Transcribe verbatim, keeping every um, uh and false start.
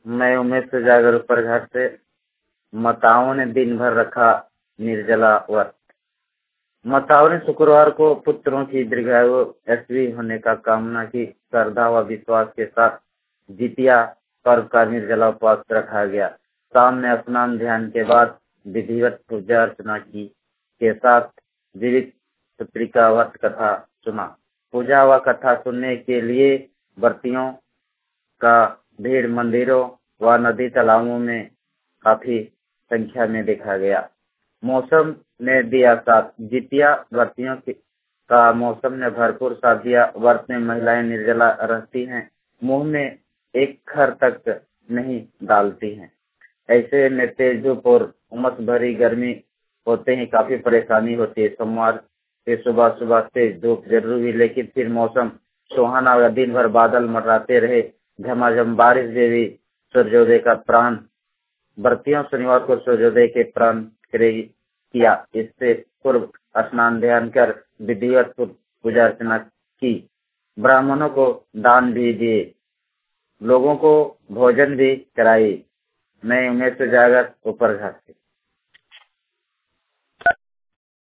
मैं उमेश से जागर ऊपर घाट से। माताओं ने दिन भर रखा निर्जला व्रत। माताओं ने शुक्रवार को पुत्रों की दीर्घायु यशस्वी होने का कामना की श्रद्धा व विश्वास के साथ जितिया पर्व का निर्जला उपवास रखा गया। शाम में स्नान ध्यान के बाद विधिवत पूजा अर्चना की के साथ जीवित पुत्री का व्रत कथा सुना। पूजा व कथा सुनने के लिए व्रतियों का भीड़ मंदिरों व नदी तालाबों में काफी संख्या में देखा गया। मौसम ने दिया साथ। जितिया व्रतियों का मौसम ने भरपूर साथ दिया। व्रत में महिलाएं निर्जला रहती हैं, मुंह में एक खर तक नहीं डालती हैं। ऐसे में तेज धूप और उमस भरी गर्मी होते ही काफी परेशानी होती है। सोमवार से सुबह सुबह तेज धूप जरूर हुई, लेकिन फिर मौसम सुहाना और दिन भर बादल मंडराते रहे। झमाझम बारिश से भी सूर्योदय का प्राण व्रतियों शनिवार को सूर्योदय के प्राण किया। इससे पूर्व स्नान ध्यान कर विधिवत पूजा अर्चना की। ब्राह्मणों को दान भी दिए, लोगों को भोजन भी कराई। मैं उमेश से जागर ऊपर घाट से।